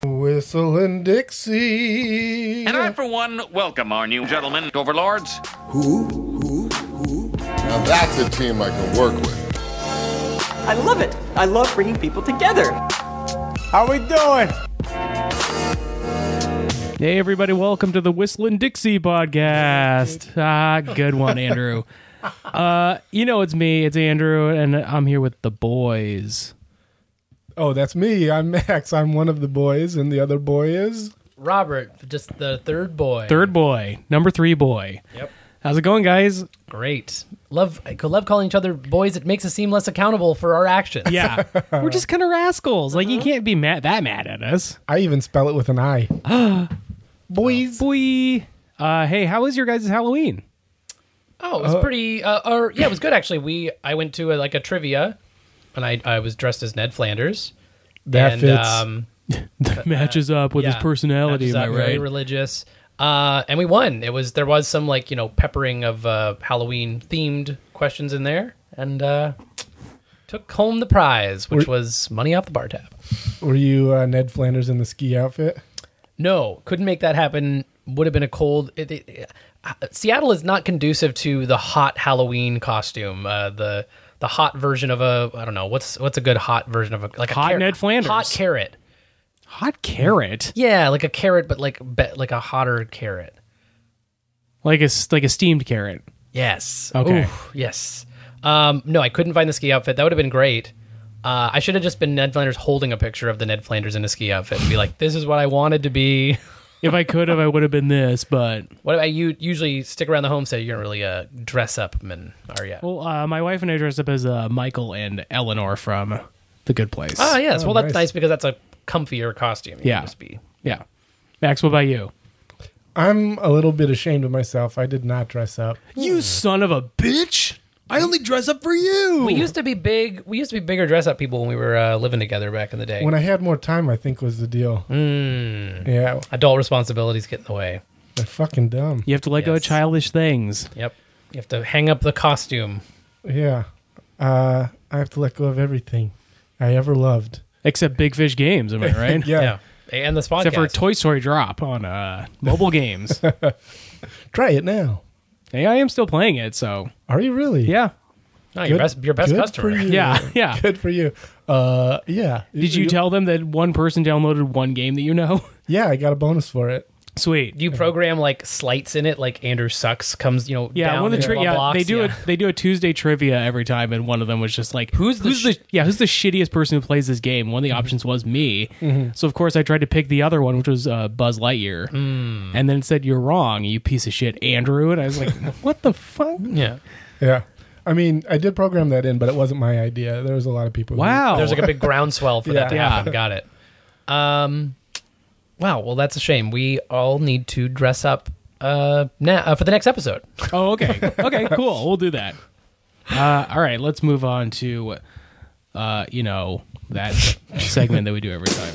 Whistling Dixie. And I, for one, welcome our new gentlemen, overlords. Who? Now that's a team I can work with. I love it. I love bringing people together. How we doing? Hey, everybody, welcome to the Whistling Dixie podcast. Good one, Andrew. It's me, it's Andrew, and I'm here with the boys. Oh, that's me. I'm Max. I'm one of the boys, and the other boy is... Robert, just the third boy. Third boy, number 3 boy. Yep. How's it going, guys? Great. I love calling each other boys. It makes us seem less accountable for our actions. Yeah, we're just kind of rascals. Like, you can't be mad at us. I even spell it with an I. Boys. Boy. Hey, how was your guys' Halloween? Oh, it was pretty. It was good actually. I went to a trivia, and I was dressed as Ned Flanders. That and, fits. That matches up with his personality, am I Very right? religious. And we won. There was some peppering of Halloween themed questions in there, and took home the prize, which was money off the bar tab. Were you Ned Flanders in the ski outfit? No, couldn't make that happen. Would have been a cold. Seattle is not conducive to the hot Halloween costume. The hot version of I don't know what's a good hot version of a Hot Ned Flanders. Hot carrot. Hot carrot? Yeah, like a carrot, but like a hotter carrot. Like a steamed carrot. Yes. Okay. Oof, yes. No, I couldn't find the ski outfit. That would have been great. I should have just been Ned Flanders holding a picture of the Ned Flanders in a ski outfit and be like, this is what I wanted to be. If I could have, I would have been this, but... What about you? Usually stick around the homestead. You don't really dress up, are you? Well, my wife and I dressed up as Michael and Eleanor from The Good Place. Oh, yes. Well, that's nice. nice because that's a comfier costume. You Yeah. can just be. Yeah. Max, what about you? I'm a little bit ashamed of myself. I did not dress up. You son of a bitch! I only dress up for you! We used to be big. We used to be bigger dress up people when we were living together back in the day. When I had more time, I think was the deal. Yeah, Adult responsibilities get in the way. they're fucking dumb. You have to let go of Yes. childish things. Yep. You have to hang up the costume. Yeah. I have to let go of everything I ever loved. Except Big Fish Games, am I right? Yeah. And this podcast. Except for Toy Story Drop on mobile games. Try it now. Hey, I am still playing it, so... Are you really? Yeah. No, your best good customer. for you. Yeah. Good for you. Yeah. Did you tell them that one person downloaded one game that you know? Yeah, I got a bonus for it. Sweet. Do you program like slights in it, like Andrew Sucks comes, Yeah, down one of the in blocks? they do a Tuesday trivia every time, and one of them was just like, who's the shittiest person who plays this game? One of the options was me, so of course I tried to pick the other one, which was Buzz Lightyear, and then it said you're wrong, you piece of shit, Andrew, and I was like, what the fuck? Yeah. Yeah. I mean, I did program that in, but it wasn't my idea. There was a lot of people. Wow, There's like a big groundswell for that to Yeah. happen. Got it. Wow. Well, that's a shame. We all need to dress up now for the next episode. Oh, okay, cool, we'll do that. All right, let's move on to that segment that we do every time.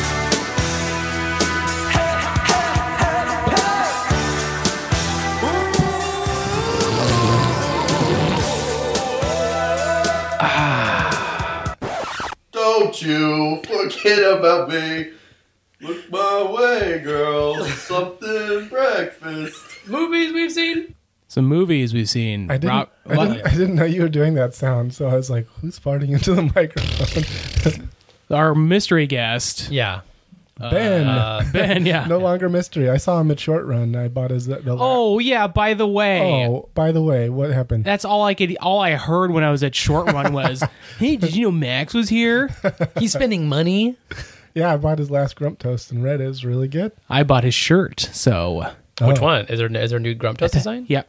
Don't you forget about me. Look my way, girl. Something breakfast. Movies we've seen. Some movies we've seen. I didn't know you were doing that sound, so I was like, who's farting into the microphone? Our mystery guest, Yeah. Ben. Ben. Yeah. No longer mystery. I saw him at Short Run. I bought his... Oh yeah. By the way. Oh, by the way, what happened? That's all I heard when I was at Short Run was, "Hey, did you know Max was here?" He's spending money. Yeah, I bought his last Grump Toast and read it. It's really good. I bought his shirt, so Which one? Is there a new Grump Toast design? yeah.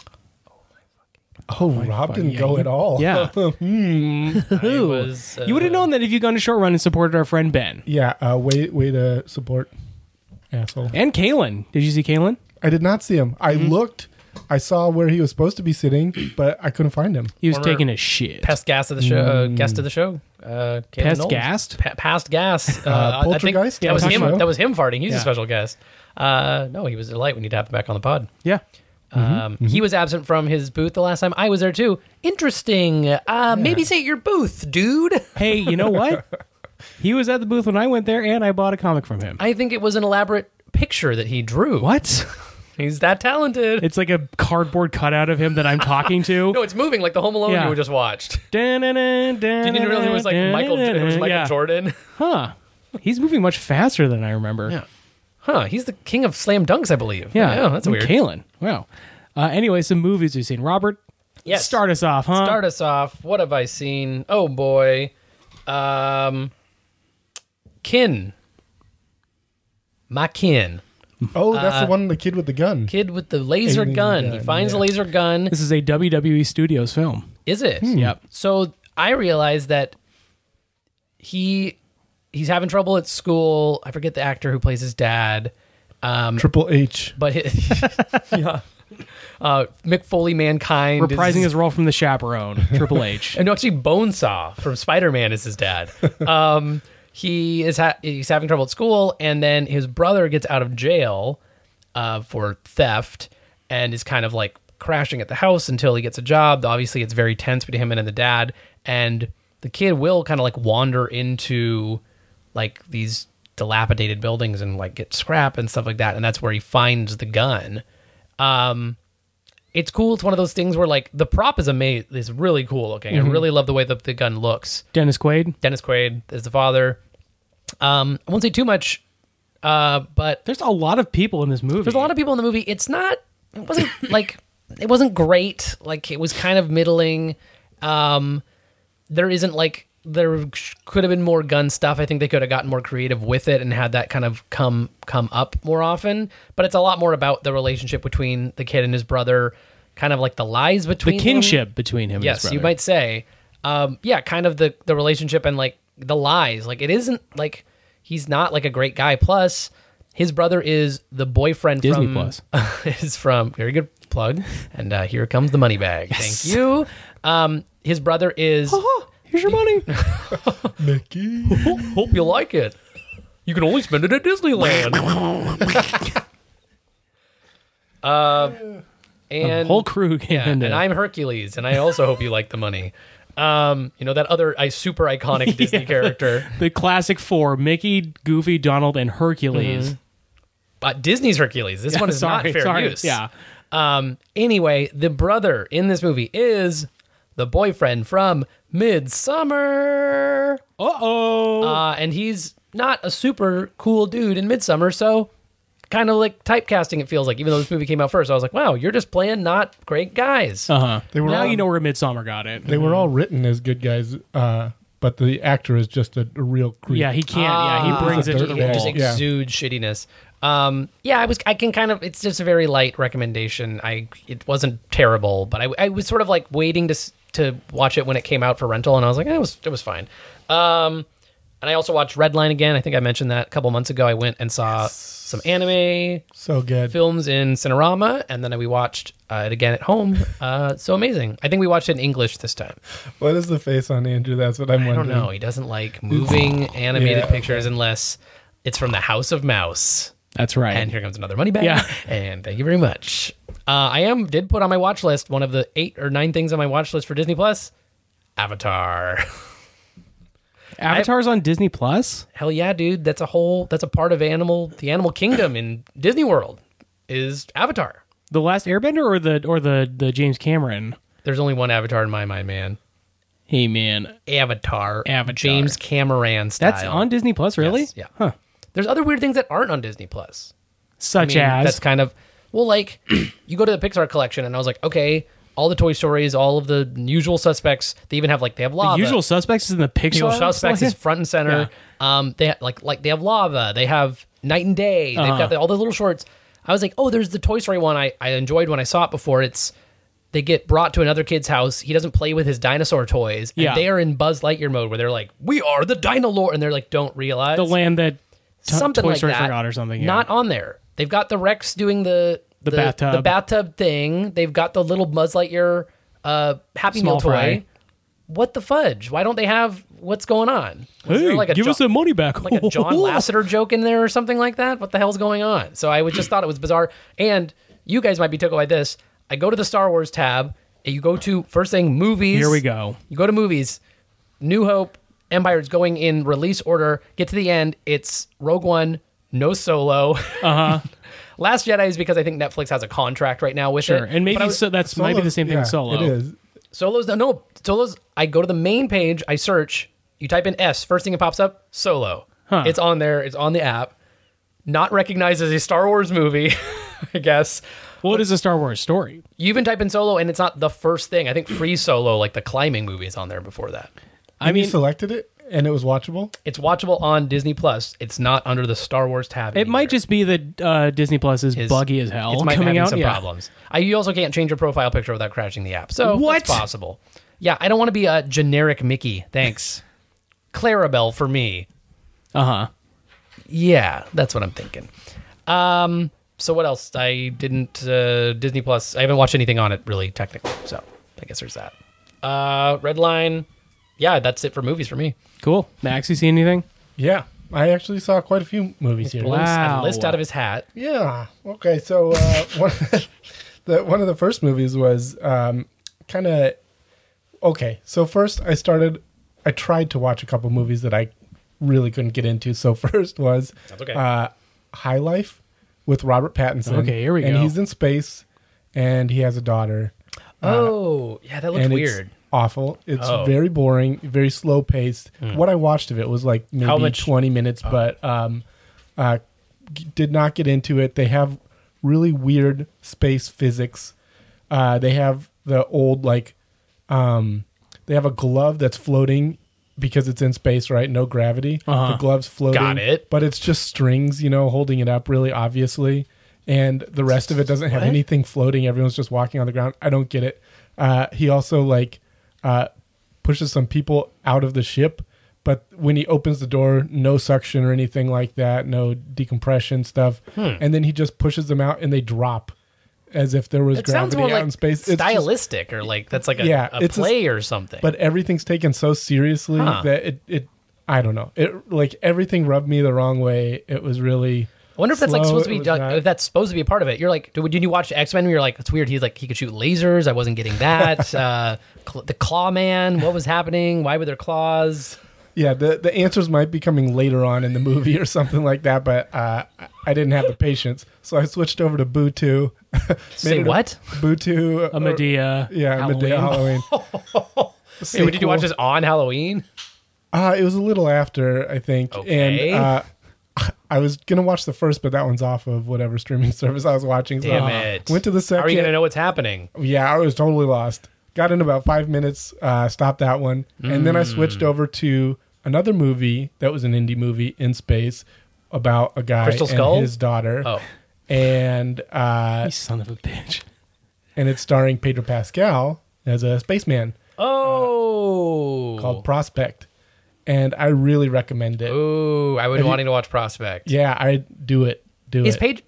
Oh, Rob didn't go at all. Yeah. It was, You would have known that if you'd gone to Short Run and supported our friend Ben Yeah, way to support, asshole. and Kalen. Did you see Kalen? I did not see him. I looked. I saw where he was supposed to be sitting, but I couldn't find him. He was Former taking a shit. Pest gas of the show. Guest of the show. Caleb Pest Knowles. gassed? Past gas. I think Poltergeist? that was Yeah, him. talking That was him farting. He's Yeah. a special guest. No, he was a delight. We need to have him back on the pod. Yeah. He was absent from his booth the last time I was there too. Interesting. Maybe say your booth, dude. Hey, you know what? He was at the booth when I went there, and I bought a comic from him. I think it was an elaborate picture that he drew. What? He's that talented. It's like a cardboard cutout of him that I'm talking to. No, it's moving like the Home Alone Yeah. you just watched. Didn't Didn't you realize it was like Michael Jordan? Huh. He's moving much faster than I remember. Yeah. Huh, he's the king of slam dunks, I believe. Yeah. That's weird. Kalen. Wow. Anyway, some movies we've seen. Robert, Yes. start us off, huh? Start us off. What have I seen? Oh, boy. Kin. My kin. Oh, that's the one, the kid with the gun. Kid with the laser Alien gun. He gun, finds a yeah. laser gun. This is a WWE Studios film. Is it? Yep. So I realized that he's having trouble at school. I forget the actor who plays his dad. Triple H. But Mick Foley, Mankind, Reprising his role from The Chaperone, Triple H. and no, actually Bonesaw from Spider-Man is his dad. He's having trouble at school, and then his brother gets out of jail for theft, and is kind of like crashing at the house until he gets a job. Obviously, it's very tense between him and the dad, and the kid will kind of like wander into like these dilapidated buildings and like get scrap and stuff like that, and that's where he finds the gun. It's cool. It's one of those things where like the prop is amazing. It's really cool looking. I really love the way the gun looks. Dennis Quaid. Dennis Quaid is the father. I won't say too much, but There's a lot of people in this movie. there's a lot of people in the movie. It wasn't great. Like it was kind of middling. There could have been more gun stuff. I think they could have gotten more creative with it and had that kind of come up more often. But it's a lot more about the relationship between the kid and his brother, kind of like the lies between the kinship between him and his Yes, brother. you might say. Kind of the relationship and like the lies. Like it isn't like he's not like a great guy. Plus, his brother is the boyfriend Disney from Plus. is from very good plug. And here comes the money bag. Yes. Thank you. His brother is. Here's your money. Mickey. Hope you like it. You can only spend it at Disneyland. And The whole crew came yeah, into and I'm Hercules, and I also hope you like the money. That other super iconic Disney character. the classic four: Mickey, Goofy, Donald, and Hercules. Disney's Hercules. This one is not fair use. Yeah. Anyway, the brother in this movie is the boyfriend from Midsummer. Uh-oh. And he's not a super cool dude in Midsummer, so kind of like typecasting, it feels like. Even though this movie came out first, I was like, wow, you're just playing not great guys. Uh-huh. They were Now all- you know where Midsommar got it. They were all written as good guys, but the actor is just a real creep. Yeah, he can't. Yeah, he brings it to the dirtbag. Just wall. Yeah. exudes shittiness. I can kind of, it's just a very light recommendation. It wasn't terrible, but I was sort of like waiting to watch it when it came out for rental, and I was like, it was fine. And I also watched Redline again. I think I mentioned that a couple months ago. I went and saw some anime So good. films in Cinerama, and then we watched it again at home. So amazing. I think we watched it in English this time. What is the face on Andrew? That's what I'm I wondering. don't know. He doesn't like moving animated Yeah, pictures unless it's from the House of Mouse. That's right. And here comes another money bag. Yeah. And thank you very much. I did put on my watch list one of the 8 or 9 things on my watch list for Disney Plus. Avatar. Avatar's on Disney Plus? Hell yeah, dude. That's a part of the animal kingdom in Disney World is Avatar. The Last Airbender or the James Cameron? There's only one Avatar in my mind, man. Hey man, Avatar. Avatar. James Cameron style. that's on Disney Plus, really? Yes, yeah. Huh. There's other weird things that aren't on Disney Plus. Such as that's kind of like you go to the Pixar collection, and I was like, okay, all the Toy Stories, all of the Usual Suspects. They even have they have Lava. The Usual Suspects is in the Pixar. Usual Suspects is front and center. Yeah. They they have Lava. They have Night and Day. They've got all the little shorts. I was like, oh, there's the Toy Story one I enjoyed when I saw it before. They get brought to another kid's house. He doesn't play with his dinosaur toys. And they are in Buzz Lightyear mode where they're like, we are the Dino Lord. And they're like, don't realize. The land that Something Toy like Story that. forgot or something. Yeah. Not on there. They've got the Rex doing the bathtub. the bathtub thing. They've got the little Buzz Lightyear Happy Small Meal toy. fry. What the fudge? Why don't they have what's going on? Was Hey, there like give us the money back. like a John Lasseter joke in there or something like that? What the hell's going on? So I just thought it was bizarre. And you guys might be tickled by this. I go to the Star Wars tab. And you go to first thing movies. Here we go. You go to movies. New Hope Empire is going in release order. Get to the end, it's Rogue One, no Solo. Last Jedi is because I think Netflix has a contract right now with Sure, it. and maybe But I was- that's might be the same thing yeah, with Solo. It is. Solo's. I go to the main page, I search, you type in S, first thing that pops up, Solo. It's on there, it's on the app. Not recognized as a Star Wars movie, I guess. What is a Star Wars story? You even type in Solo, and it's not the first thing. I think Free Solo, like the climbing movie, is on there before that. I mean, you selected it and it was watchable. It's watchable on Disney Plus. It's not under the Star Wars tab. It might just be that Disney Plus is buggy as hell. It's might coming having out. some Yeah. problems. You also can't change your profile picture without crashing the app. So What? that's possible. Yeah, I don't want to be a generic Mickey. Thanks. Clarabelle for me. Yeah, that's what I'm thinking. So what else? I didn't Disney Plus. I haven't watched anything on it really technically. So I guess there's that. Redline. Yeah, that's it for movies for me. Cool. Max, you see anything? Yeah, I actually saw quite a few movies here. Wow. A list out of his hat. Yeah. Okay. So one of the first movies was kind of okay. So first, I tried to watch a couple movies that I really couldn't get into. So first was That's okay. High Life with Robert Pattinson. Okay, here we and go. he's in space, and he has a daughter. Yeah, that looked and weird. It's awful. It's Oh. very boring, very slow paced. What I watched of it was like maybe How much- 20 minutes, but did not get into it. They have really weird space physics. They have the old they have a glove that's floating because it's in space, right? No gravity. The glove's floating. Got it. But it's just strings, holding it up really obviously. And the rest of it doesn't have anything floating. Everyone's just walking on the ground. I don't get it. He also pushes some people out of the ship, but when he opens the door, no suction or anything like that, no decompression stuff. And then he just pushes them out and they drop as if there was It sounds gravity more out like in space. It's just- stylistic or like that's like a, Yeah, a it's a- play or something. but everything's taken so seriously that it I don't know. It like everything rubbed me the wrong way. It was really I wonder if that's like slow. supposed to It be was done, not- if that's supposed to be a part of it. You're like, did you watch X-Men? You're like, it's weird. He's like, he could shoot lasers. I wasn't getting that. The Claw Man. What was happening? Why were there claws? Yeah, the answers might be coming later on in the movie or something like that, but I didn't have the patience, so I switched over to Boo 2. Say what? Boo 2. A Medea. Yeah, Medea Halloween. Wait, did you watch this on Halloween? It was a little after, I think. Okay. And I was going to watch the first, but that one's off of whatever streaming service I was watching. So Damn I it. Went to the second. How are you going to know what's happening? Yeah, I was totally lost. Got in about 5 minutes, stopped that one, and then I switched over to another movie that was an indie movie in space about a guy Crystal Skull? and his daughter. Oh. And You son of a bitch. and it's starring Pedro Pascal as a spaceman Oh. called Prospect. And I really recommend it. Ooh, I would Have you- wanting to watch Prospect. Yeah, I do it. Is Pedro...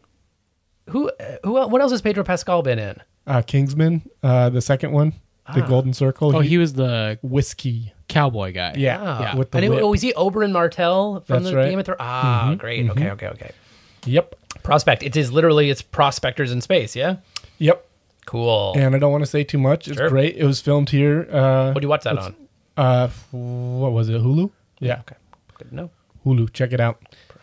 What else has Pedro Pascal been in? Kingsman, the second one, the Golden Circle. Oh, he was the whiskey. cowboy guy. Yeah, Yeah. with the And whip. is he Oberyn Martell from That's the right. Game of Thrones? Great. Okay. Yep, Prospect. It is literally it's prospectors in space. Yeah. yep. Cool. And I don't want to say too much. It's Sure. great. It was filmed here. What do you watch that on? What was it? Hulu? Yeah, Okay. Good to know. Hulu. Check it out.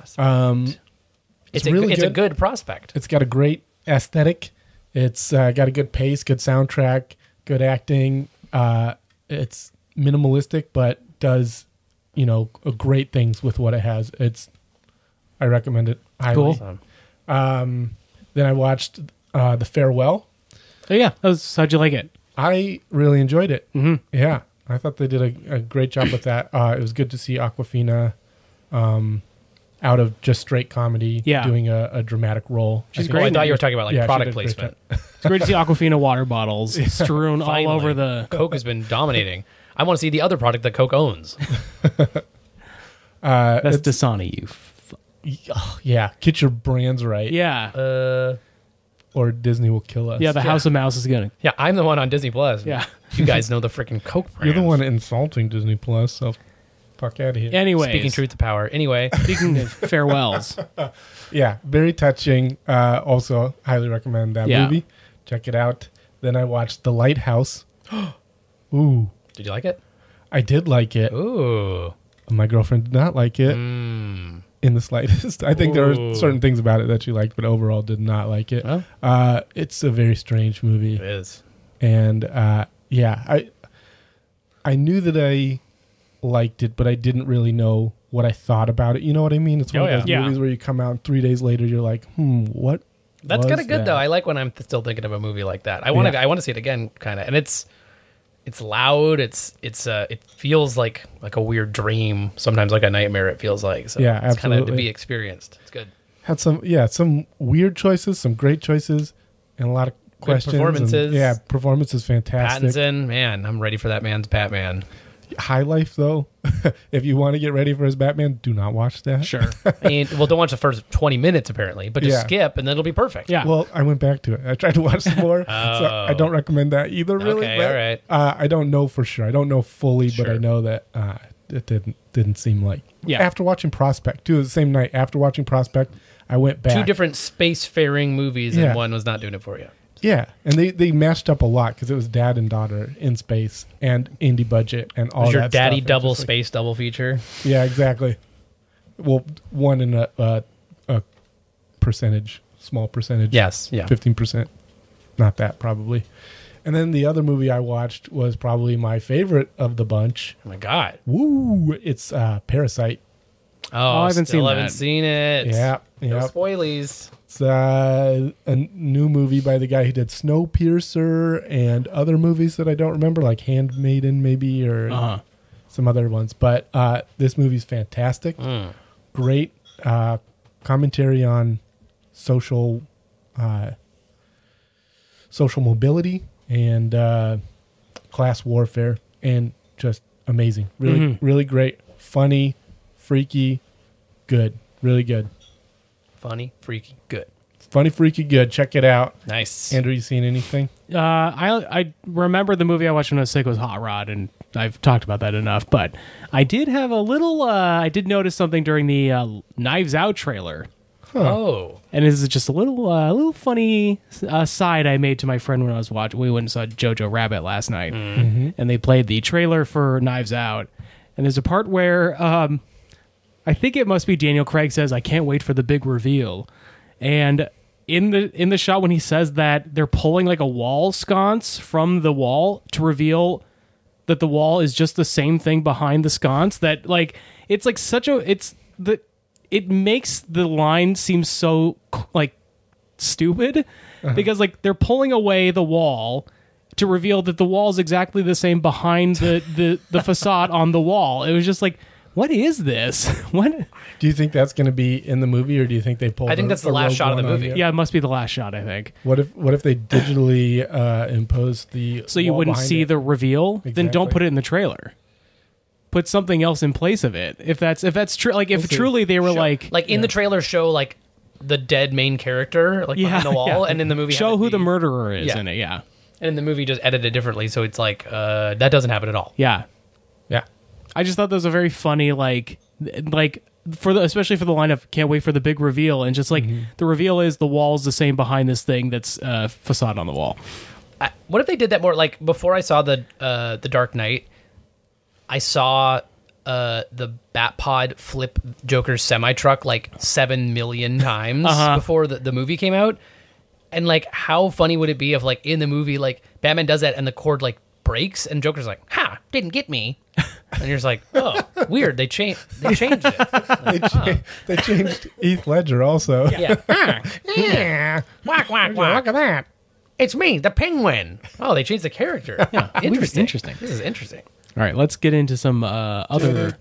It's really a good. good prospect. It's got a great aesthetic. It's got a good pace, good soundtrack, good acting. It's minimalistic, but does great things with what it has. I recommend it highly. Cool. Then I watched The Farewell. Oh, yeah. How'd you like it? I really enjoyed it. Mm-hmm. Yeah, I thought they did a great job with that. It was good to see Awkwafina out of just straight comedy doing a dramatic role. She's I think- great. Oh, I thought you were talking about Yeah, she product did a great placement. It's great to see Aquafina water bottles strewn all Finally. over the... Coke has been dominating. I want to see the other product that Coke owns. That's Dasani, you... Yeah, get your brands right. Yeah. Or Disney will kill us. Yeah, the House of Mouse is going to... Yeah, I'm the one on Disney Plus. Yeah. You guys know the freaking Coke brand. You're the one insulting Disney Plus, so fuck out of here. Anyways. Speaking truth to power. Anyway, Speaking of farewells. Yeah, very touching. Also, highly recommend that Yeah. movie. Check it out. Then I watched The Lighthouse. Ooh, did you like it? I did like it. Ooh. My girlfriend did not like it in the slightest. I think there were certain things about it that she liked, but overall did not like it. Oh. It's a very strange movie. It is. And yeah, I knew that I liked it, but I didn't really know what I thought about it. You know what I mean? It's one of those movies where you come out and 3 days later you're like, what? That's kind of good though. I like when I'm still thinking of a movie like that. I want to see it again, kind of. And it's loud. It feels like a weird dream. Sometimes like a nightmare. It feels like. So yeah, it's kind of absolutely. to be experienced. It's good. Had some weird choices, some great choices, and a lot of questions. Performances. Performances fantastic. Pattinson, man, I'm ready for that man's Batman. High Life, though, if you want to get ready for his Batman, do not watch that. Sure. I mean, well, don't watch the first 20 minutes, apparently, but just skip, and then it'll be perfect. Yeah. Well, I went back to it. I tried to watch some more, so I don't recommend that either, really. Okay, but, all right. I don't know for sure. I don't know fully, but Sure. I know that it didn't seem like... Yeah. After watching Prospect, too, the same night, after watching Prospect, I went back. 2 different spacefaring movies, Yeah. and one was not doing it for you. Yeah, and they matched up a lot because it was dad and daughter in space and indie budget and all Was your that daddy stuff. double It's just space double feature? yeah, exactly. Well, one in a percentage, small percentage. Yes, yeah. 15%. Not that, probably. And then the other movie I watched was probably my favorite of the bunch. Oh my god. Woo! It's Parasite. Oh, I haven't still seen haven't that. seen it. Yeah, No yeah. spoilies. It's a new movie by the guy who did Snowpiercer and other movies that I don't remember, like Handmaiden maybe, or some other ones. But this movie's fantastic. Great commentary on social mobility and class warfare, and just amazing. Really, really great. Funny, freaky, good. Really good. Funny, freaky, good. Funny, freaky, good. Check it out. Nice. Andrew, you seen anything? I remember the movie I watched when I was sick was Hot Rod, and I've talked about that enough. But I did have a little. I did notice something during the Knives Out trailer, Oh. and this is just a little funny side I made to my friend when I was watching. We went and saw Jojo Rabbit last night, and they played the trailer for Knives Out, and there's a part where I think it must be Daniel Craig says, "I can't wait for the big reveal," and in the shot when he says that, they're pulling like a wall sconce from the wall to reveal that the wall is just the same thing behind the sconce. That like it's like it makes the line seem so like stupid because like they're pulling away the wall to reveal that the wall is exactly the same behind the facade on the wall. It was just like, what is this? What? Do you think that's going to be in the movie, or do you think they pulled? I think that's the last shot of the movie. Yeah, it must be the last shot, I think. What if they digitally imposed the So you wall wouldn't behind see it? the reveal? Then don't Exactly. put it in the trailer. Put something else in place of it. If that's true, like if We'll see. truly they were like In the trailer, show like the dead main character like behind the wall, and in the movie show have it who the be- murderer is Yeah. in it. Yeah, And in the movie, just edit it differently, so it's like that doesn't happen at all. yeah. Yeah. I just thought that was a very funny especially for the line of "can't wait for the big reveal," and just like the reveal is the wall's the same behind this thing that's facade on the wall. What if they did that more? Like before, I saw the Dark Knight. I saw the Batpod flip Joker's semi truck like 7 million times before the movie came out. And like, how funny would it be if like in the movie, like Batman does that and the cord like breaks and Joker's like, "Ha, didn't get me." And you're just like, "Oh, weird. They changed it." They changed Heath Ledger also. Yeah. Yeah. Whack, whack, whack. Look at that. It's me, the Penguin. Oh, they changed the character. Yeah, interesting. Interesting. This is interesting. All right, let's get into some others.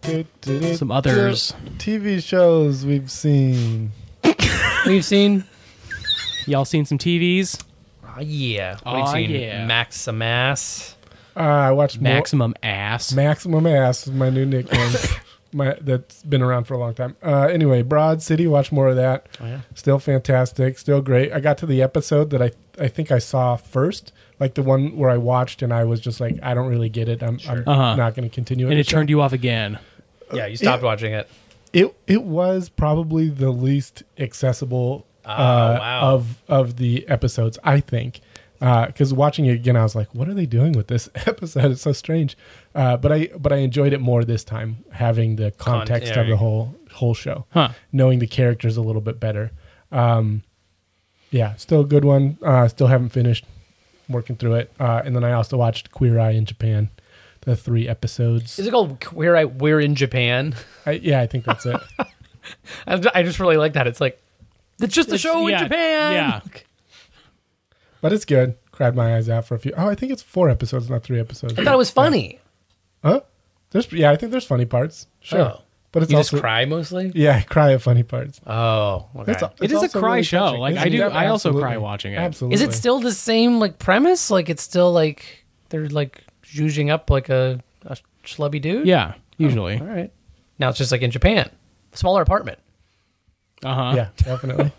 TV shows we've seen. We've seen. Y'all seen some TVs? Oh yeah. What Aw, have you seen? yeah. Maximass. I watched Maximum ass. Maximum Ass is my new nickname. That's been around for a long time. Anyway, Broad City, watch more of that. Oh, yeah. Still fantastic, still great. I got to the episode that I think I saw first, like the one where I watched and I was just like, I don't really get it. I'm not going to continue it. and it turned you off again. Yeah, you stopped watching it. It was probably the least accessible wow. of the episodes, I think. Because watching it again, I was like, "What are they doing with this episode? It's so strange." But I enjoyed it more this time, having the context of the whole show, knowing the characters a little bit better. Yeah, still a good one. Still haven't finished working through it. And then I also watched Queer Eye in Japan, the 3 episodes. Is it called Queer Eye? We're in Japan. Yeah, I think that's it. I just really like that. It's like it's just a show in Japan. Yeah. But it's good. Cried my eyes out for a few. Oh, I think it's 4 episodes, not 3 episodes. I thought it was funny. Huh? I think there's funny parts. Sure. Oh. But it's You also just cry mostly? Yeah, I cry at funny parts. Oh, okay. It is a also cry really show. touching. Like I also cry watching it. Absolutely. Is it still the same like premise? Like it's still like they're like zhuzhing up like a schlubby dude? Yeah, usually. All right. Now it's just like in Japan. Smaller apartment. Yeah, definitely.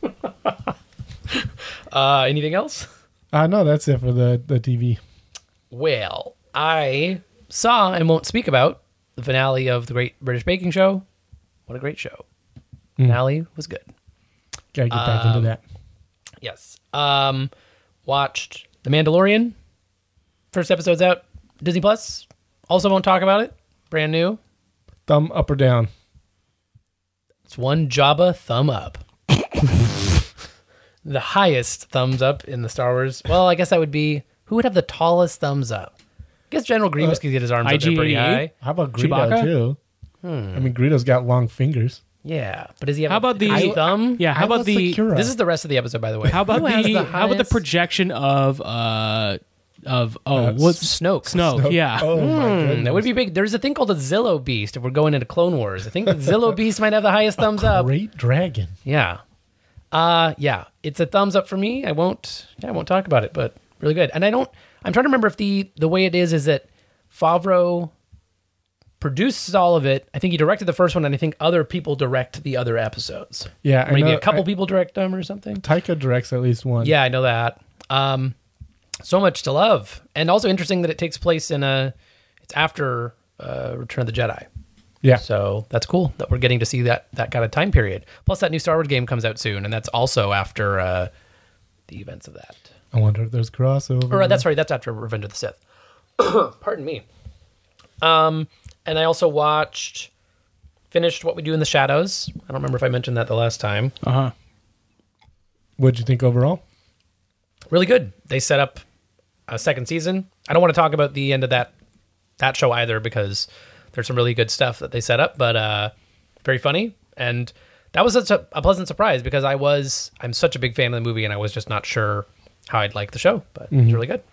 Anything else? No, that's it for the TV. Well, I saw and won't speak about the finale of the Great British Baking Show. What a great show. Finale was good. Gotta get back into that. Yes. Watched The Mandalorian. First episode's out. Disney Plus. Also won't talk about it. Brand new. Thumb up or down? It's one Jabba thumb up. The highest thumbs up in the Star Wars. Well, I guess that would be who would have the tallest thumbs up? I guess General Grievous could get his arms up there pretty high. How about Greedo Chewbacca? too? I mean, Greedo's got long fingers. Yeah, but does he have? How about the high thumb? Yeah, how about What's the Kira? This is the rest of the episode, by the way. how about Who has the how about the highest- projection of what's Snoke? Snoke? Yeah. Oh my goodness. That would be big. There's a thing called a Zillow Beast. If we're going into Clone Wars, I think the Zillow Beast might have the highest thumbs up. Great dragon. Yeah. Yeah. It's a thumbs up for me. I won't talk about it, but really good. And I'm trying to remember if the way it is that Favreau produces all of it. I think he directed the first one, and I think other people direct the other episodes. Yeah, I Maybe know- a couple people direct them or something. Taika directs at least one. Yeah, I know that. So much to love. And also interesting that it takes place it's after Return of the Jedi. Yeah. So that's cool that we're getting to see that kind of time period. Plus, that new Star Wars game comes out soon, and that's also after the events of that. I wonder if there's crossover. Or that's right, that's after Revenge of the Sith. Pardon me. And I also finished What We Do in the Shadows. I don't remember if I mentioned that the last time. What'd you think overall? Really good. They set up a second season. I don't want to talk about the end of that show either because there's some really good stuff that they set up, but very funny. And that was such a pleasant surprise because I'm such a big fan of the movie and I was just not sure how I'd like the show, but it was really good.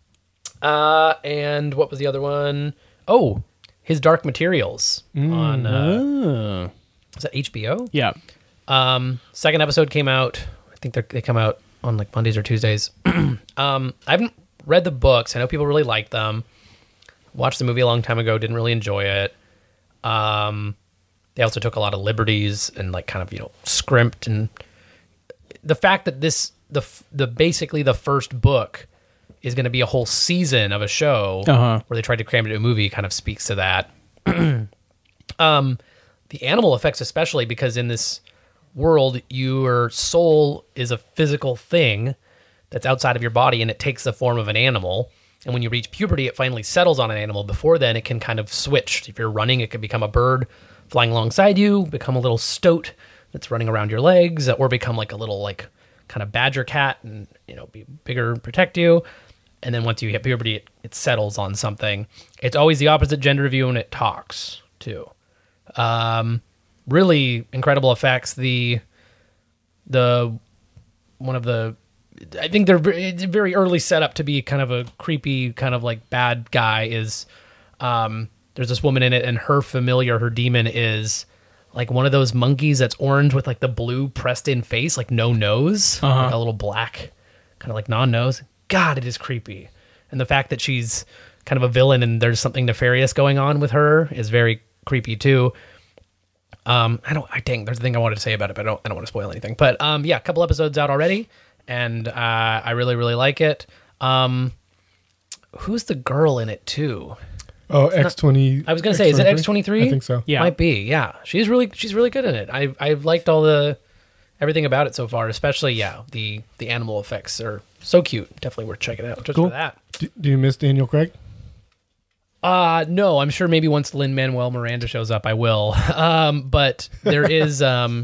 And what was the other one? Oh, His Dark Materials on is that HBO? Yeah. Second episode came out. I think they come out on like Mondays or Tuesdays. I haven't read the books. I know people really like them. Watched the movie a long time ago. Didn't really enjoy it. They also took a lot of liberties and like kind of scrimped, and the fact that the basically the first book is going to be a whole season of a show where they tried to cram it into a movie kind of speaks to that. The animal effects especially, because in this world your soul is a physical thing that's outside of your body and it takes the form of an animal, and when you reach puberty it finally settles on an animal. Before then it can kind of switch. If you're running, it could become a bird flying alongside you, become a little stoat that's running around your legs, or become like a little like kind of badger cat and be bigger and protect you. And then once you hit puberty, it settles on something. It's always the opposite gender of you, and it talks too. Really incredible effects. I think it's very early setup to be kind of a creepy, kind of like bad guy is, there's this woman in it, and her familiar, her demon is like one of those monkeys that's orange with like the blue pressed in face, like no nose, like a little black, kind of like non-nose. God, it is creepy. And the fact that she's kind of a villain and there's something nefarious going on with her is very creepy too. There's a thing I wanted to say about it, but I don't want to spoil anything. But yeah, a couple episodes out already, and I really, really like it. Who's the girl in it too? Oh, X20. I was gonna say, is it X-23? I think so. Yeah. Might be. Yeah, she's really good in it. I've liked all the everything about it so far, especially the animal effects are so cute. Definitely worth checking out just Cool. for that. Do you miss Daniel Craig? No, I'm sure maybe once Lin-Manuel Miranda shows up, I will. But there is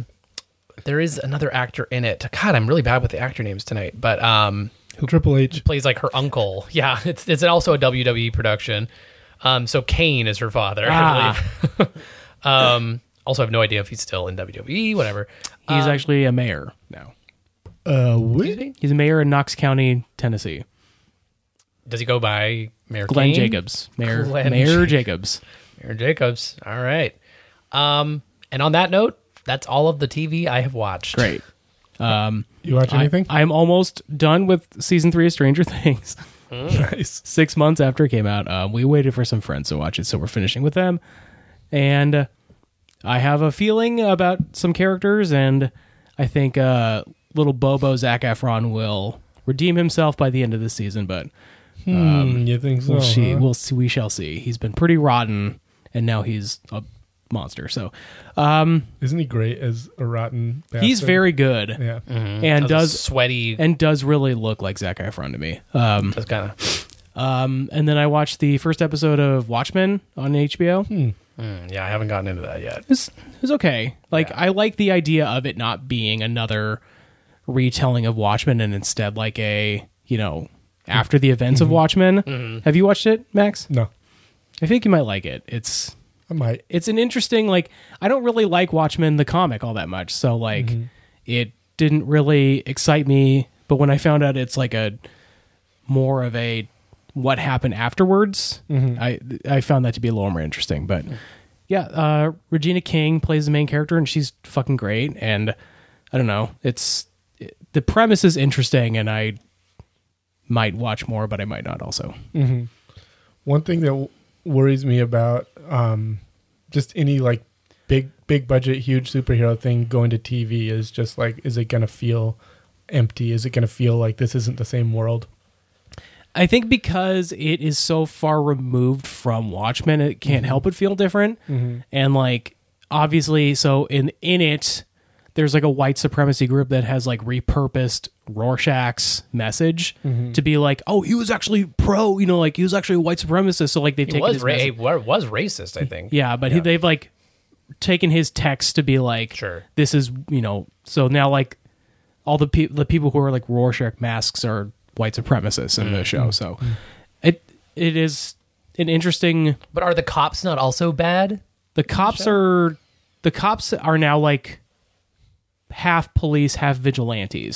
another actor in it. God, I'm really bad with the actor names tonight. But who Triple H. plays like her uncle? Yeah, it's also a WWE production. So Kane is her father, I believe. Also, I have no idea if he's still in WWE. Whatever. He's actually a mayor now. What? He's a mayor in Knox County, Tennessee. Does he go by Mayor Glenn Kane? Jacobs. Mayor Glenn Jacobs. Mayor Jacobs. All right. And on that note, that's all of the TV I have watched. Great. You watch anything? I'm almost done with season 3 of Stranger Things. Nice. 6 months after it came out. We waited for some friends to watch it, so we're finishing with them. And I have a feeling about some characters, and I think little Bobo Zac Efron will redeem himself by the end of the season, but You think so? we'll see. We shall see. He's been pretty rotten, and now he's a monster. So Isn't he great as a rotten bastard? he's very good, Yeah. and does sweaty. and does really look like Zac Efron to me. Does kind of. And then I watched the first episode of Watchmen on HBO. Yeah, I haven't gotten into that yet. It was okay. Like, I like the idea of it not being another retelling of Watchmen, and instead like a, after the events of Watchmen. Have you watched it, Max? No, I think you might like it. I might. It's an interesting, like, I don't really like Watchmen the comic all that much, so like it didn't really excite me, but when I found out it's like a more of a what happened afterwards, I found that to be a little more interesting. But yeah, Regina King plays the main character, and she's fucking great. And I don't know, the premise is interesting, and I might watch more, but I might not also. One thing that worries me about just any like big budget, huge superhero thing going to TV is just like, is it going to feel empty? Is it going to feel like this isn't the same world? I think because it is so far removed from Watchmen, it can't help but feel different. And like, obviously, so in it, there's like a white supremacy group that has like repurposed Rorschach's message to be like, oh, he was actually pro, like he was actually a white supremacist. So like they've taken his message. was racist, I think. Yeah, but they've like taken his text to be like, Sure. this is, so now like all the people who are like Rorschach masks are white supremacists in the show. So it is an interesting. But are the cops not also bad? The cops are now like half police, half vigilantes.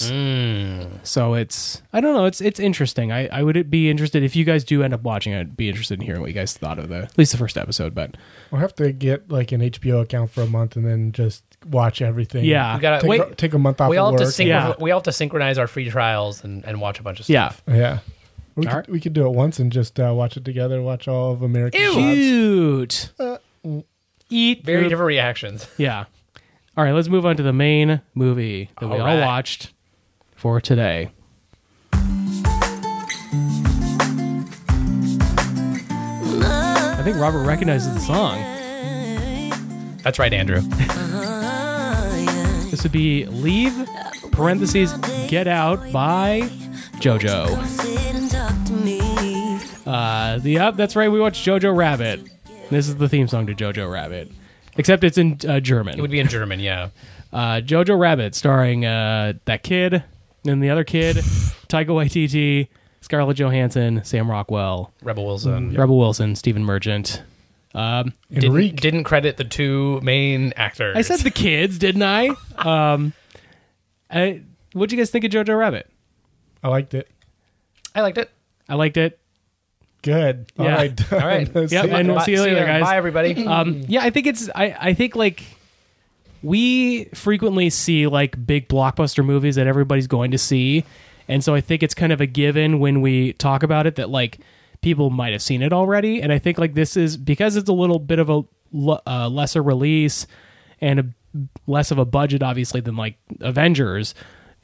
So I don't know. It's interesting. I would be interested if you guys do end up watching. I'd be interested in hearing what you guys thought of at least the first episode. But We'll have to get like an HBO account for a month and then just watch everything. Yeah. We gotta take a month off. We all of have work. to we all have to synchronize our free trials and watch a bunch of yeah, stuff. Yeah. All We could do it once and just watch it together. Watch all of American Gods. cute. Eat Very poop. different reactions. Yeah. All right, let's move on to the main movie that we All all right. watched for today. I think Robert recognizes the song. That's right, Andrew. This would be Leave, parentheses, Get Out by JoJo. That's right, we watched Jojo Rabbit. This is the theme song to Jojo Rabbit. Except it's in German. It would be in German, yeah. Jojo Rabbit, starring that kid and the other kid, Taika Waititi, Scarlett Johansson, Sam Rockwell, Rebel Wilson. Rebel Wilson, Stephen Merchant. Enrique. Didn't credit the two main actors. I said the kids, didn't I? What'd you guys think of Jojo Rabbit? I liked it. I liked it. I liked it. Good. Yeah. All right. All right. Yep, and we'll see you later, guys. Bye, everybody. Yeah, I think I think like we frequently see like big blockbuster movies that everybody's going to see, and so I think it's kind of a given when we talk about it that like people might have seen it already, and I think like this is because it's a little bit of a lesser release and less of a budget, obviously, than like Avengers.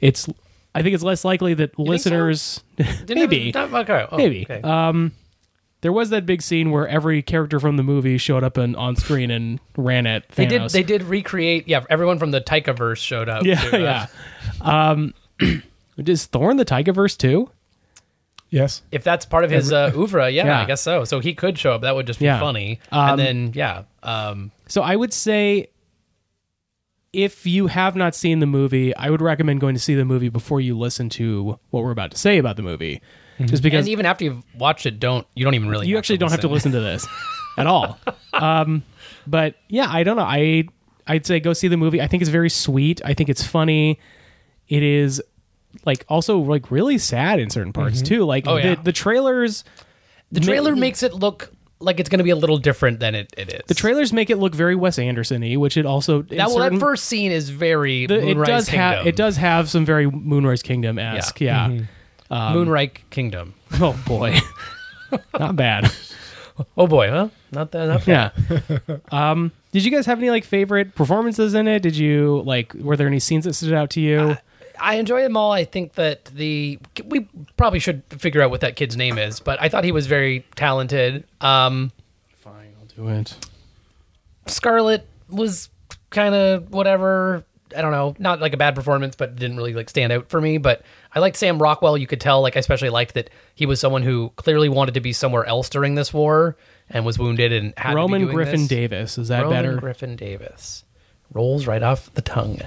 I think it's less likely that listeners maybe. Okay. Oh, Maybe. okay. there was that big scene where every character from the movie showed up on screen and ran at Thanos. They did recreate. Yeah, everyone from the Taika-verse showed up. Yeah, yeah. Is Thor in the Taika-verse too? Yes. If that's part of his oeuvre, Yeah. I guess so. So he could show up. That would just be funny. And then, So I would say, if you have not seen the movie, I would recommend going to see the movie before you listen to what we're about to say about the movie. Just because and even after you've watched it, you don't even really. you actually don't have to listen to this at all. But yeah, I don't know. I'd say go see the movie. I think it's very sweet. I think it's funny. It is like also like really sad in certain parts too. Like the trailers. The trailer makes it look like it's going to be a little different than it is. The trailers make it look very Wes Anderson-y, which it also that first scene is very Moonrise Kingdom. It does have some very Moonrise Kingdom-esque. Yeah. Moonrise Kingdom. Oh boy, not bad. Oh boy, huh? Not bad. Yeah. Did you guys have any like favorite performances in it? Did you were there any scenes that stood out to you? I enjoy them all. I think that we probably should figure out what that kid's name is, but I thought he was very talented. Fine, I'll do it. Scarlet was kind of whatever. I don't know, not like a bad performance, but didn't really stand out for me. But I liked Sam Rockwell. You could tell, I especially liked that he was someone who clearly wanted to be somewhere else during this war and was wounded and had Roman to be doing Griffin this. Davis. Is that Roman better? Griffin Davis rolls right off the tongue.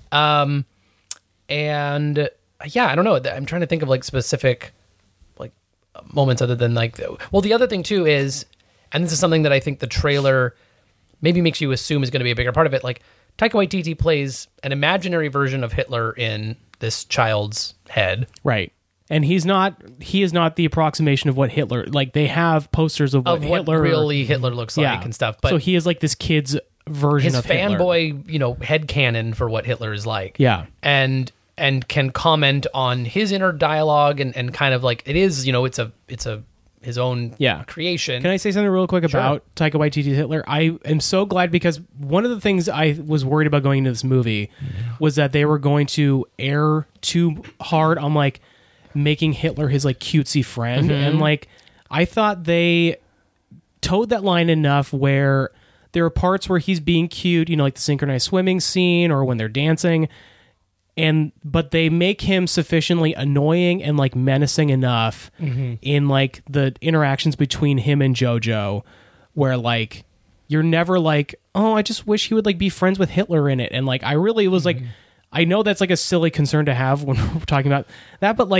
And yeah, I don't know. I'm trying to think of specific moments other than the other thing too is, and this is something that I think the trailer maybe makes you assume is going to be a bigger part of it. Taika Waititi plays an imaginary version of Hitler in this child's head. Right. And he is not the approximation of what Hitler, they have posters of what Hitler really Hitler looks like and stuff. But so he is this kid's version of Hitler. His fanboy, headcanon for what Hitler is like. Yeah. And can comment on his inner dialogue and kind of it is, it's his own creation. Can I say something real quick about Taika Waititi's Hitler? I am so glad because one of the things I was worried about going into this movie was that they were going to err too hard on making Hitler his cutesy friend. And I thought they towed that line enough where there are parts where he's being cute, the synchronized swimming scene or when they're dancing. But they make him sufficiently annoying and menacing enough in the interactions between him and Jojo, where you're never oh, I just wish he would be friends with Hitler in it. And I really was I know that's a silly concern to have when we're talking about that, but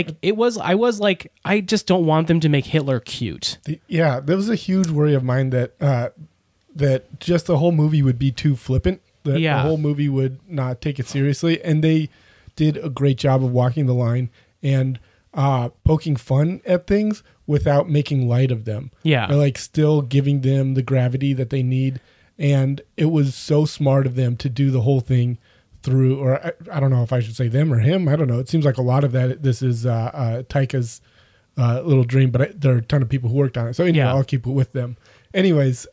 I just don't want them to make Hitler cute. Yeah, there was a huge worry of mine that that just the whole movie would be too flippant. That the whole movie would not take it seriously, and they did a great job of walking the line and poking fun at things without making light of them. Yeah. Or still giving them the gravity that they need. And it was so smart of them to do the whole thing through, or I don't know if I should say them or him. I don't know. It seems like a lot of that, this is Taika's little dream, but there are a ton of people who worked on it. So anyway, I'll keep it with them. Anyways,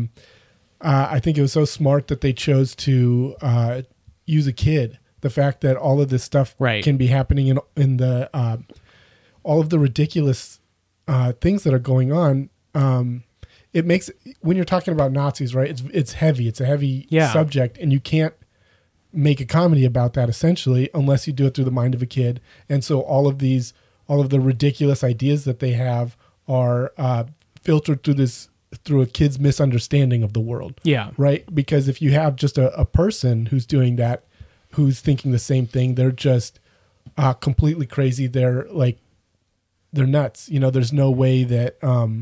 I think it was so smart that they chose to use a kid. The fact that all of this stuff can be happening in the all of the ridiculous things that are going on. It makes, when you're talking about Nazis, right? It's heavy. It's a heavy subject, and you can't make a comedy about that essentially unless you do it through the mind of a kid. And so all of the ridiculous ideas that they have are filtered through a kid's misunderstanding of the world. Yeah. Right? Because if you have just a person who's doing that, who's thinking the same thing, they're just completely crazy. They're nuts. There's no way that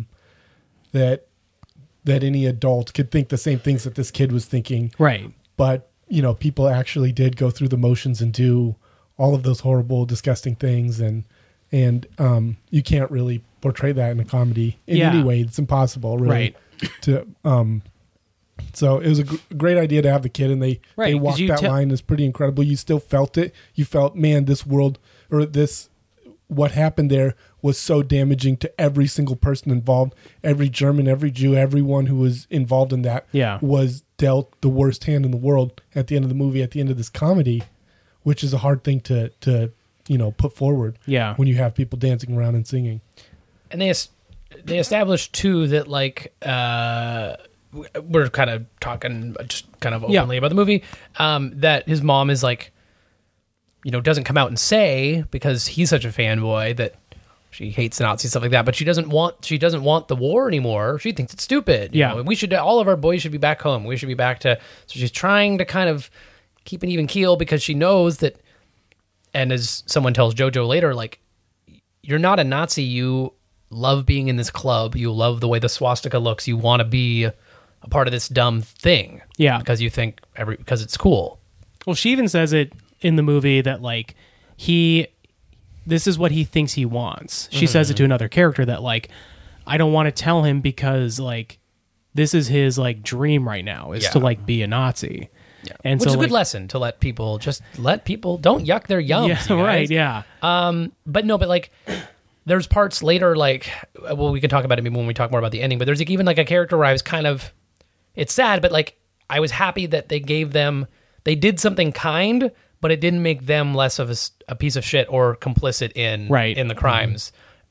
that any adult could think the same things that this kid was thinking. Right. But, people actually did go through the motions and do all of those horrible, disgusting things. And you can't really portray that in a comedy in any way. It's impossible, really. Right. So it was a great idea to have the kid, and they walked that line. Is pretty incredible. You still felt it. You felt, man, this world, or what happened there was so damaging to every single person involved. Every German, every Jew, everyone who was involved in that was dealt the worst hand in the world at the end of the movie, at the end of this comedy, which is a hard thing to put forward when you have people dancing around and singing. And they they established too that like we're kind of talking just kind of openly about the movie, that his mom is like, doesn't come out and say, because he's such a fanboy, that she hates the Nazis, stuff like that, but she doesn't want the war anymore. She thinks it's stupid. All of our boys should be back home. We should be back to. So she's trying to kind of keep an even keel, because she knows that. And as someone tells JoJo later, like, you're not a Nazi. You love being in this club. You love the way the swastika looks. You want to be a part of this dumb thing. Yeah, because you think because it's cool. Well, she even says it in the movie that like this is what he thinks he wants. She says it to another character that like, I don't want to tell him because like this is his like dream right now is to like be a Nazi. Yeah. And which is a good lesson to let people don't yuck their yums. Yeah, right. Yeah. But like there's parts later, like, well, we can talk about it maybe when we talk more about the ending, but there's like even like a character where I was kind of, it's sad, but like I was happy that they did something kind, but it didn't make them less of a piece of shit or complicit in the crimes.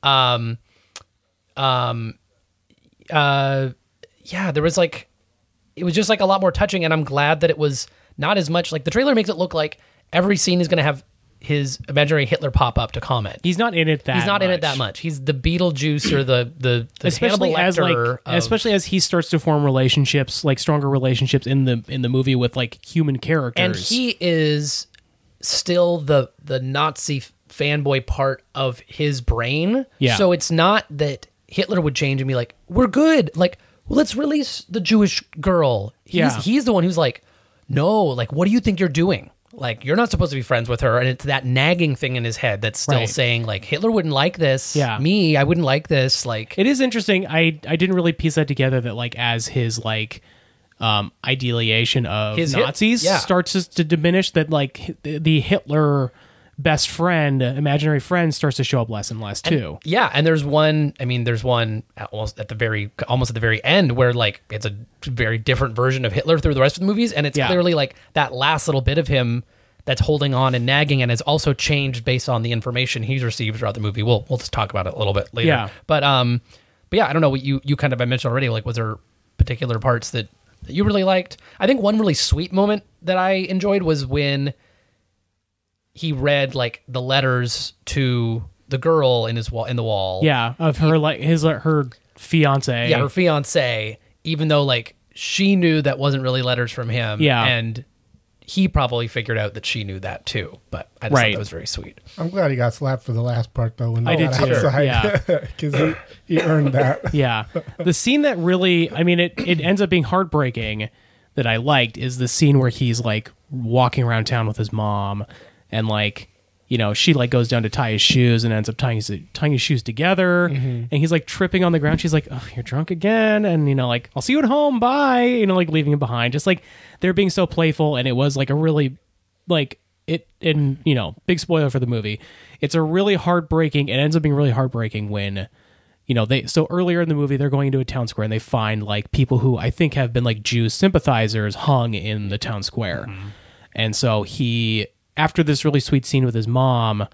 There was like, it was just like a lot more touching, and I'm glad that it was not as much like the trailer makes it look like every scene is going to have his imaginary Hitler pop up to comment. He's not in it that much. He's the Beetlejuice or the especially Hannibal Lecter especially as he starts to form relationships, like stronger relationships in the movie with like human characters. And he is still the Nazi fanboy part of his brain. Yeah. So it's not that Hitler would change and be like, we're good. Like, well, let's release the Jewish girl. He's the one who's like, no, like, what do you think you're doing? Like, you're not supposed to be friends with her. And it's that nagging thing in his head that's still saying, like, Hitler wouldn't like this. Yeah. Me, I wouldn't like this. Like, it is interesting. I didn't really piece that together that, like, as his, like, idealization of Nazis starts to diminish, that, like, the Hitler best friend, imaginary friend, starts to show up less and less, too. And there's one almost at the very end where, like, it's a very different version of Hitler through the rest of the movies, and it's clearly like that last little bit of him that's holding on and nagging, and has also changed based on the information he's received throughout the movie. We'll just talk about it a little bit later. But yeah, I don't know what you kind of I mentioned already. Like, was there particular parts that you really liked? I think one really sweet moment that I enjoyed was when he read like the letters to the girl in the wall. Yeah, of her her fiance. Yeah, her fiance. Even though like she knew that wasn't really letters from him. Yeah, and he probably figured out that she knew that too. But I just thought that was very sweet. I'm glad he got slapped for the last part though. When I did too. Yeah, because he earned that. Yeah, the scene that really, I mean, it ends up being heartbreaking. That I liked is the scene where he's like walking around town with his mom. And like, you know, she like goes down to tie his shoes and ends up tying his shoes together. Mm-hmm. And he's like tripping on the ground. She's like, "Oh, you're drunk again." And you know, like, "I'll see you at home. Bye." You know, like leaving him behind. Just like they're being so playful. And it was like a really like it. And you know, big spoiler for the movie. It's a really heartbreaking. It ends up being really heartbreaking when, you know, so earlier in the movie they're going into a town square and they find like people who I think have been like Jew sympathizers hung in the town square. Mm-hmm. And so after this really sweet scene with his mom,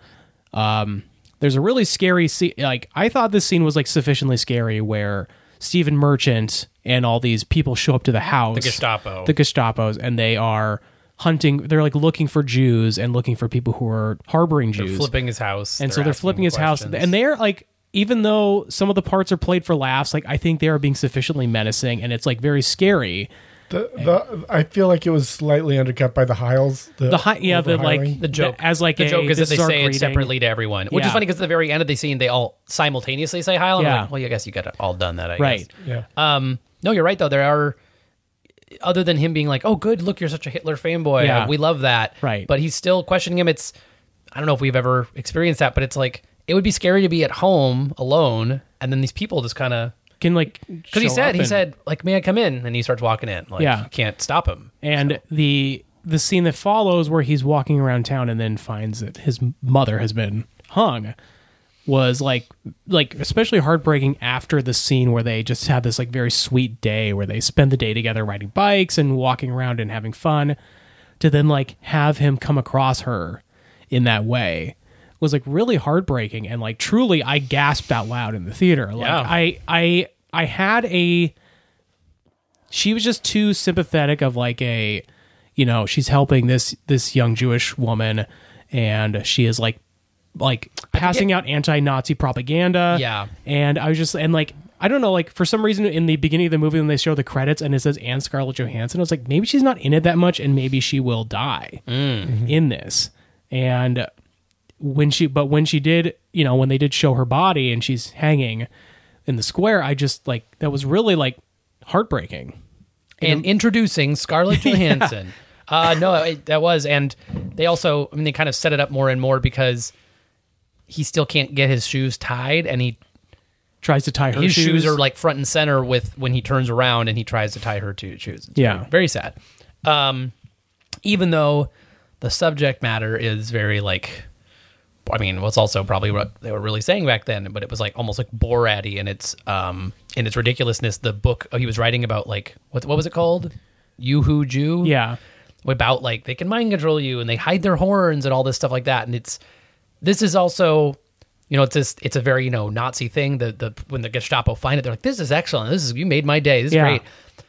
there's a really scary scene. Like, I thought this scene was like sufficiently scary where Stephen Merchant and all these people show up to the house. The Gestapos, and they are hunting. They're like looking for Jews and looking for people who are harboring Jews. They're flipping his house. And so they're flipping his house. And they're like, even though some of the parts are played for laughs, like I think they are being sufficiently menacing and it's like very scary. I feel like it was slightly undercut by the Hiles. The joke is that they say it separately to everyone, which is funny because at the very end of the scene they all simultaneously say Heil. Yeah. I'm like, well, I guess you got it all done that. I guess. Yeah. No, you're right though. There are, other than him being like, "Oh, good, look, you're such a Hitler fanboy. We love that." Right. But he's still questioning him. It's, I don't know if we've ever experienced that, but it's like it would be scary to be at home alone, and then these people just kind of. Can like, because he said like, "May I come in?" And he starts walking in. Like, you can't stop him. And the scene that follows where he's walking around town and then finds that his mother has been hung was like especially heartbreaking after the scene where they just had this like very sweet day where they spend the day together riding bikes and walking around and having fun, to then like have him come across her in that way was like really heartbreaking, and like truly I gasped out loud in the theater. Like I had a, she was just too sympathetic of like a, you know, she's helping this young Jewish woman, and she is like passing out anti-Nazi propaganda. Yeah. And I was just, and like, I don't know, like for some reason in the beginning of the movie when they show the credits and it says Anne Scarlett Johansson, I was like, maybe she's not in it that much and maybe she will die in this. And when she did, you know, when they did show her body and she's hanging in the square, I just like, that was really like heartbreaking. And introducing Scarlett Johansson. That was, and they also, I mean, they kind of set it up more and more because he still can't get his shoes tied, and he tries to tie her his shoes. shoes are like front and center with when he turns around and he tries to tie her shoes. It's very, very sad. Even though the subject matter is very like, I mean, what's also probably what they were really saying back then, but it was like almost like Borat-y in its ridiculousness. The book he was writing about, like what was it called? Yoo-Hoo Jew? Yeah. About like they can mind control you and they hide their horns and all this stuff like that. And this is also, you know, it's a very, you know, Nazi thing. The when the Gestapo find it, they're like, this is excellent. You made my day. This is great.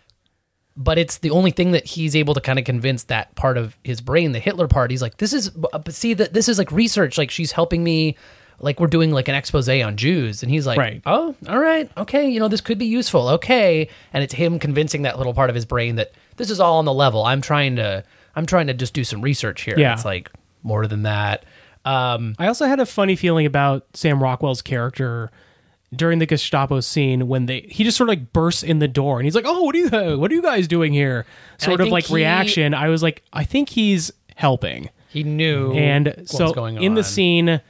But it's the only thing that he's able to kind of convince that part of his brain, the Hitler part. He's like, this is like research. Like she's helping me. Like we're doing like an expose on Jews. And he's like, right. Oh, all right. Okay. You know, this could be useful. Okay. And it's him convincing that little part of his brain that this is all on the level. I'm trying to just do some research here. Yeah. It's like more than that. I also had a funny feeling about Sam Rockwell's character during the Gestapo scene when he just sort of like bursts in the door and he's like, "Oh, what are you guys doing here?" Sort of like reaction. I was like, I think he's helping. He knew, and what so was going on. In the scene,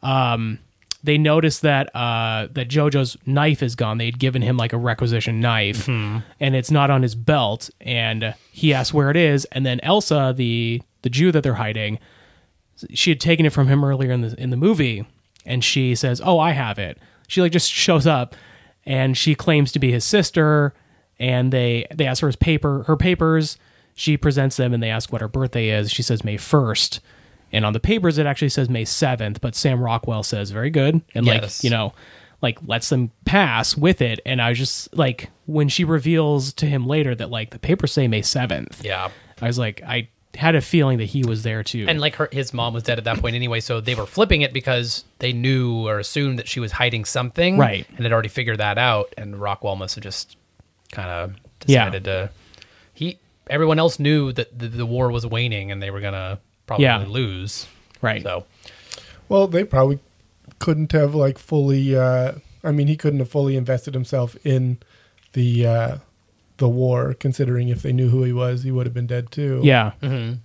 they noticed that that JoJo's knife is gone. They'd given him like a requisition knife, and it's not on his belt. And he asks where it is, and then Elsa, the Jew that they're hiding, she had taken it from him earlier in the movie, and she says, "Oh, I have it." She like just shows up, and she claims to be his sister. And they ask her her papers. She presents them, and they ask what her birthday is. She says May 1st. And on the papers, it actually says May 7th, but Sam Rockwell says, very good. And yes. like, you know, like lets them pass with it. And I was just like, when she reveals to him later that like the papers say May 7th. Yeah. I was like, I had a feeling that he was there too. And like his mom was dead at that point anyway. So they were flipping it because they knew or assumed that she was hiding something. Right. And had already figured that out. And Rockwell must have just kind of decided to, everyone else knew that the war was waning and they were going to probably lose. Right. So, well, they probably couldn't have like fully. He couldn't have fully invested himself in the war, considering if they knew who he was, he would have been dead too. Yeah. Mm-hmm.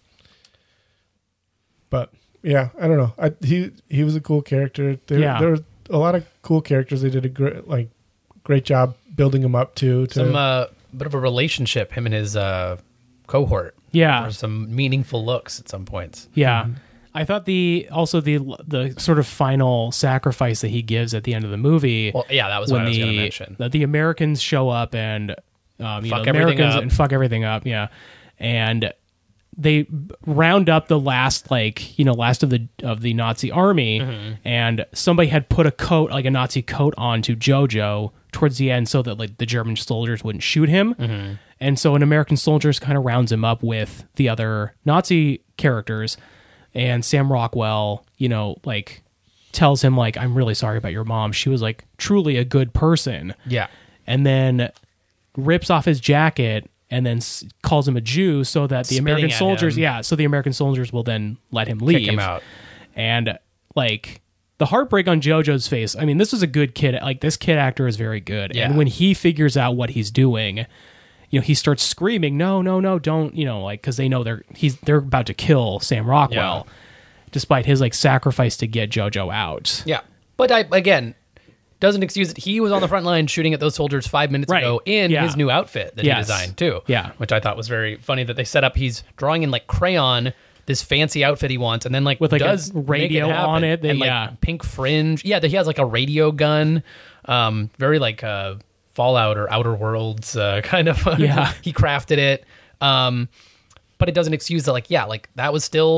But yeah, I don't know. He was a cool character. There were a lot of cool characters. They did a great job building him up too. Some bit of a relationship, him and his cohort. Yeah. Or some meaningful looks at some points. Yeah. I thought the sort of final sacrifice that he gives at the end of the movie. Well, yeah, that was what I was going to mention. That the Americans show up and fuck everything up. And fuck everything up. Yeah, and they round up the last of the Nazi army, and somebody had put a Nazi coat onto JoJo towards the end so that like the German soldiers wouldn't shoot him. And so an American soldier kind of rounds him up with the other Nazi characters. And Sam Rockwell, like tells him like, I'm really sorry about your mom. She was like truly a good person. Yeah. And then rips off his jacket and then calls him a Jew so that the American soldiers, so the American soldiers will then let him leave. Kick him out. And like the heartbreak on JoJo's face. I mean, this is a good kid. Like this kid actor is very good. Yeah. And when he figures out what he's doing, he starts screaming, no, don't, because they know they're about to kill Sam Rockwell, despite his like sacrifice to get JoJo out. Yeah. But again, doesn't excuse it. He was on the front line shooting at those soldiers 5 minutes ago in his new outfit that he designed too. Yeah. Which I thought was very funny that they set up, he's drawing in like crayon, this fancy outfit he wants, and then like with like does a radio on it. And like pink fringe. Yeah, he has like a radio gun. Very like Fallout or Outer Worlds kind of. He crafted it. But it doesn't excuse that that was still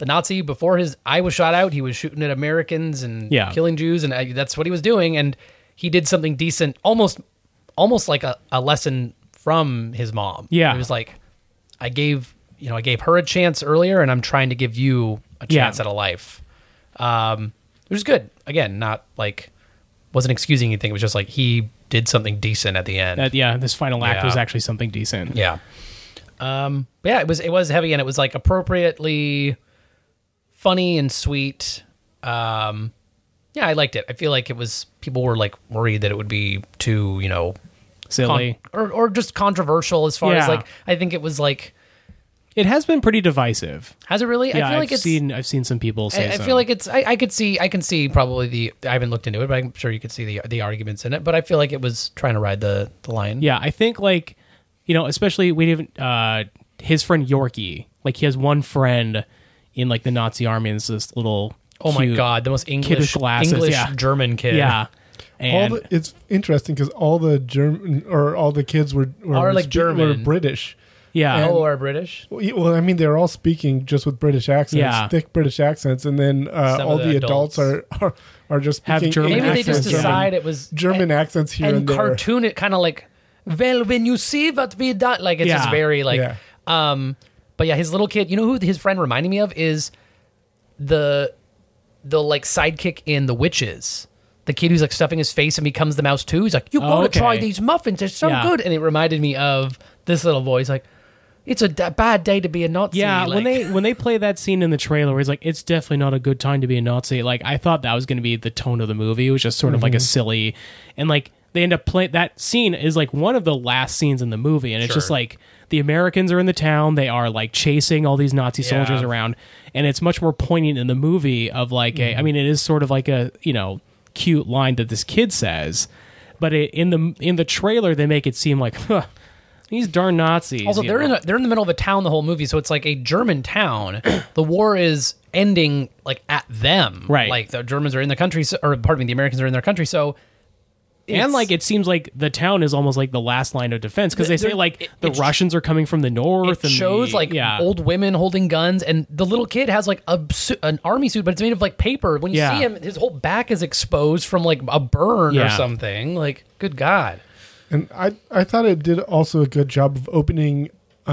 the Nazi before his eye was shot out. He was shooting at Americans and killing Jews, and that's what he was doing. And he did something decent, almost like a lesson from his mom. Yeah, it was like, I gave her a chance earlier, and I'm trying to give you a chance at a life. It was good. Again, not like wasn't excusing anything. It was just like he did something decent at the end. This final act was actually something decent. Yeah. It was heavy, and it was like appropriately funny and sweet. I liked it. I feel like people were like worried that it would be too, silly or just controversial as far as like, I think it was like, it has been pretty divisive. Has it really? Yeah, I feel I've seen some people say I feel like it's, I can see probably I haven't looked into it, but I'm sure you could see the arguments in it, but I feel like it was trying to ride the line. Yeah. I think like, especially we didn't, his friend Yorkie, like he has one friend in like the Nazi army, and it's this little, oh my God, the most English German kid. Yeah. And it's interesting because all the German or all the kids were like German, were British. Yeah. Are British? Well, I mean, they're all speaking just with British accents, thick British accents, and then all the adults are just speaking have German Maybe accents. they just decide it was German accents here and there. Cartoon it kind of like, well, when you see what we done, like it's just very like, but yeah, his little kid. You know who his friend reminded me of is the like sidekick in The Witches. The kid who's like stuffing his face and becomes the mouse too. He's like, you got to try these muffins. They're so good. And it reminded me of this little boy. He's like, it's a bad day to be a Nazi. Yeah, like, when they play that scene in the trailer where he's like, it's definitely not a good time to be a Nazi, like I thought that was going to be the tone of the movie. It was just sort of like a silly, and like they end up playing, that scene is like one of the last scenes in the movie, and it's just like the Americans are in the town, they are like chasing all these Nazi soldiers around, and it's much more poignant in the movie of like I mean, it is sort of like a, cute line that this kid says, but in the trailer they make it seem like, these darn Nazis. Also, they're in the middle of a town the whole movie, so it's like a German town. The war is ending like at them, right? Like the Germans are in the country, the Americans are in their country. So, and like it seems like the town is almost like the last line of defense because they say like the Russians are coming from the north. It shows old women holding guns, and the little kid has like an army suit, but it's made of like paper. When you see him, his whole back is exposed from like a burn or something. Like, good God. And I thought it did also a good job of opening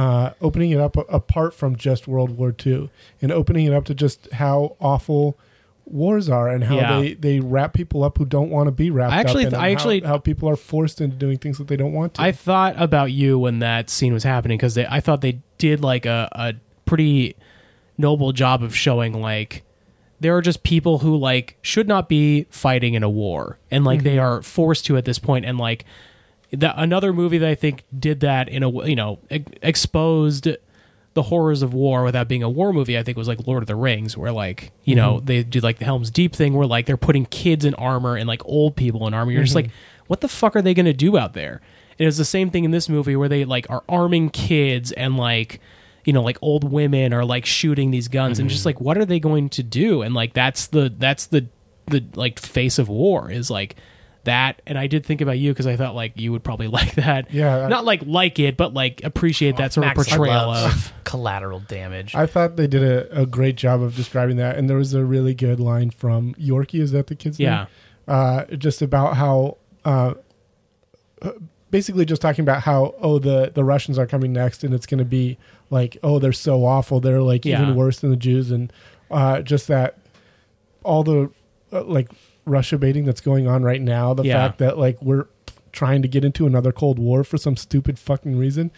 it up apart from just World War II and opening it up to just how awful wars are and how they wrap people up who don't want to be wrapped up in how people are forced into doing things that they don't want to. I thought about you when that scene was happening because I thought they did like a pretty noble job of showing like there are just people who like should not be fighting in a war and like they are forced to at this point, and like another movie that I think did that in a exposed the horrors of war without being a war movie, I think was like Lord of the Rings, where like they do like the Helm's Deep thing where like they're putting kids in armor and like old people in armor. You're just like, what the fuck are they going to do out there? And it was the same thing in this movie where they like are arming kids and like like old women are like shooting these guns and just like what are they going to do? And like that's the like face of war is like that. And I did think about you because I thought like you would probably like that. Yeah, not like it, but like appreciate that sort of portrayal of collateral damage. I thought they did a great job of describing that, and there was a really good line from Yorkie. Is that the kid's name? Just about how basically just talking about how the Russians are coming next, and it's going to be like they're so awful, they're like even worse than the Jews, and just that all the like Russia baiting that's going on right now, the fact that like we're trying to get into another Cold War for some stupid fucking reason,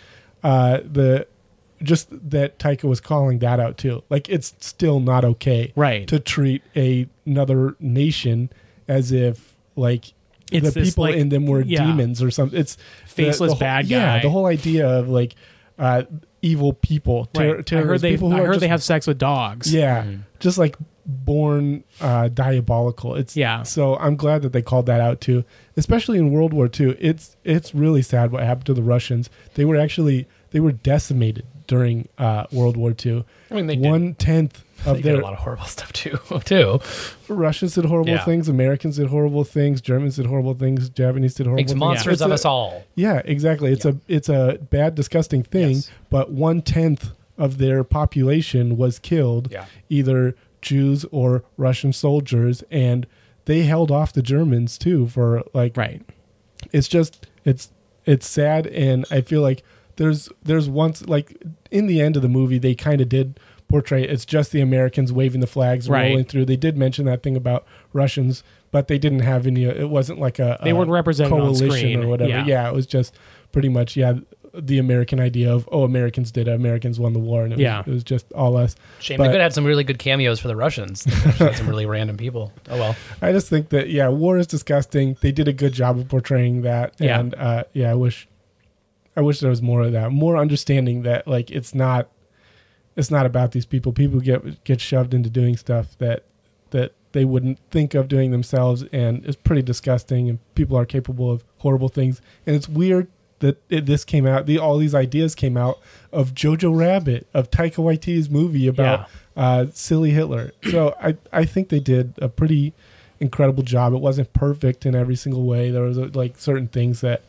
just that Taika was calling that out too. Like it's still not okay, right, to treat another nation as if like the people in them were demons or something. It's faceless bad guy. Yeah, the whole idea of like evil people. Right. I heard they have sex with dogs. Yeah, just like born diabolical. So I'm glad that they called that out too, especially in World War II. It's really sad what happened to the Russians. They were decimated during World War II. I mean, they 1/10 of did a lot of horrible stuff too. Russians did horrible things. Americans did horrible things. Germans did horrible things. Japanese did horrible things. Makes monsters of us all. Yeah, exactly. It's a bad, disgusting thing. But 1/10 of their population was killed, either Jews or Russian soldiers, and they held off the Germans too for like. Right. It's just it's sad, and I feel like there's once like in the end of the movie they kind of did portray it's just the Americans waving the flags rolling through. They did mention that thing about Russians, but they didn't have any. It wasn't like they weren't represented coalition on screen or whatever. Yeah, it was just pretty much the American idea of Americans did it. Americans won the war, and it was just all us. Shame they could have had some really good cameos for the Russians. They had some really random people. Oh well. I just think that war is disgusting. They did a good job of portraying that, and I wish there was more of that, more understanding that like it's not about these people. People get shoved into doing stuff that they wouldn't think of doing themselves, and it's pretty disgusting. And people are capable of horrible things, and it's weird that this came out. All these ideas came out of Jojo Rabbit, of Taika Waititi's movie about silly Hitler. So I think they did a pretty incredible job. It wasn't perfect in every single way. There was like certain things that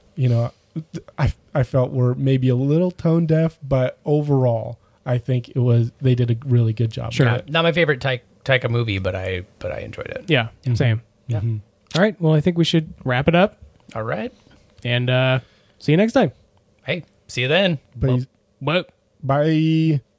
I felt were maybe a little tone deaf, but overall I think they did a really good job. Sure, not my favorite Taika movie, but I enjoyed it. Yeah, same. Yeah. All right. Well, I think we should wrap it up. All right, and see you next time. Hey, see you then. Bye. Bye. Bye.